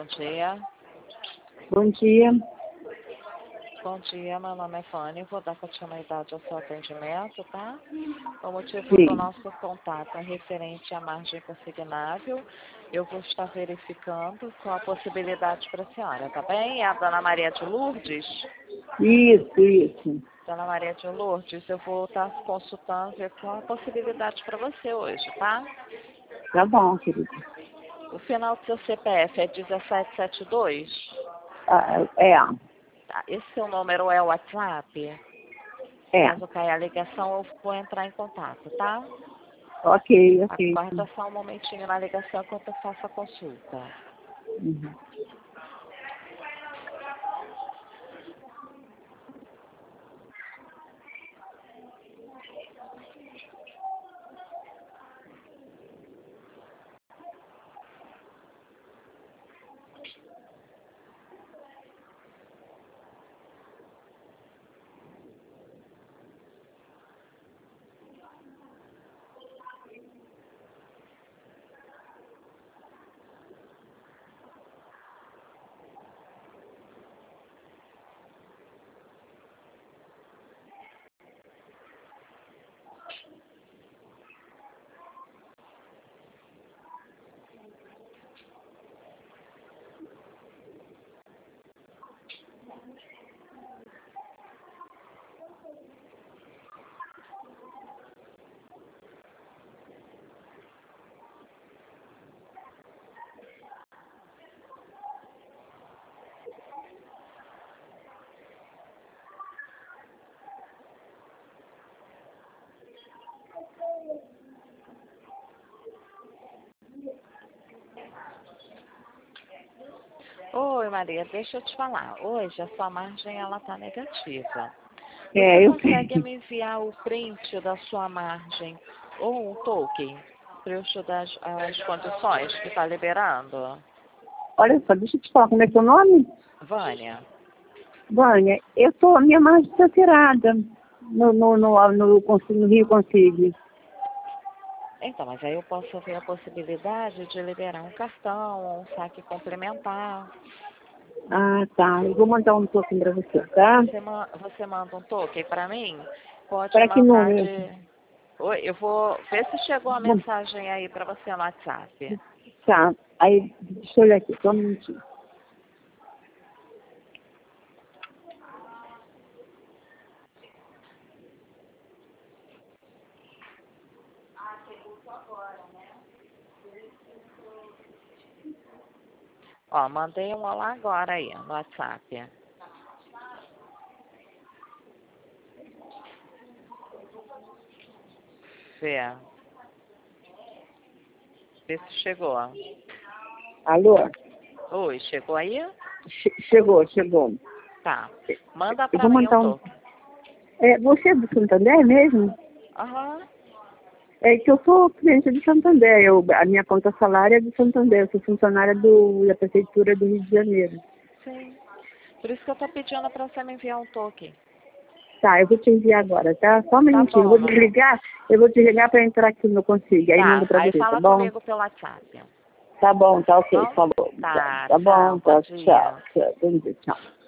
Bom dia. Bom dia. Bom dia, meu nome é Fanny, vou dar continuidade ao seu atendimento, tá? O motivo Sim. do nosso contato é referente à margem consignável. Eu vou estar verificando qual a possibilidade para a senhora, tá bem? É a Dona Maria de Lourdes? Isso. Dona Maria de Lourdes, eu vou estar consultando ver qual a possibilidade para você hoje, tá? Tá bom, querida. O final do seu CPF é 1772? É. Tá, esse seu número é o WhatsApp? É. Caso caia a ligação, eu vou entrar em contato, tá? Ok. Aguarda só um momentinho na ligação enquanto eu faço a consulta. Uhum. Oi, Maria, deixa eu te falar. Hoje a sua margem ela tá negativa. É, Você eu consegue sei. me enviar o print da sua margem ou um token para eu estudar as condições que está liberando? Olha só, deixa eu te falar como é seu nome? Vânia. Vânia, a minha margem está tirada no Rio Consigo. Então, mas aí eu posso ver a possibilidade de liberar um cartão ou um saque complementar. Ah, tá. Eu vou mandar um token para você, tá? Você manda um token para mim? Pode Para que mandar número? de... Oi, eu vou ver se chegou a Bom, mensagem aí para você no WhatsApp. tá. Aí, deixa eu olhar aqui, só um minutinho. Ó, mandei um olá agora aí no WhatsApp. Vê. Vê se chegou. Alô? Oi, chegou aí? Chegou. Tá. Manda Eu pra vou mim o mandar um... token. Você é do Santander mesmo? Aham. É que eu sou cliente do Santander. A minha conta salário é do Santander. Eu sou funcionária da Prefeitura do Rio de Janeiro. Sim. Por isso que eu tô pedindo pra você me enviar um token. Tá, eu vou te enviar agora, tá? Só um Tá minutinho. bom, mamãe. Eu vou desligar para entrar aqui no Consigo. Aí mando Tá. para Aí você, tá fala bom? comigo pelo WhatsApp. Tá bom, tá ok. Bom? Falou. Tá. Tá bom, Tchau. Bom tá. Tchau. dia. Bom dia, tchau.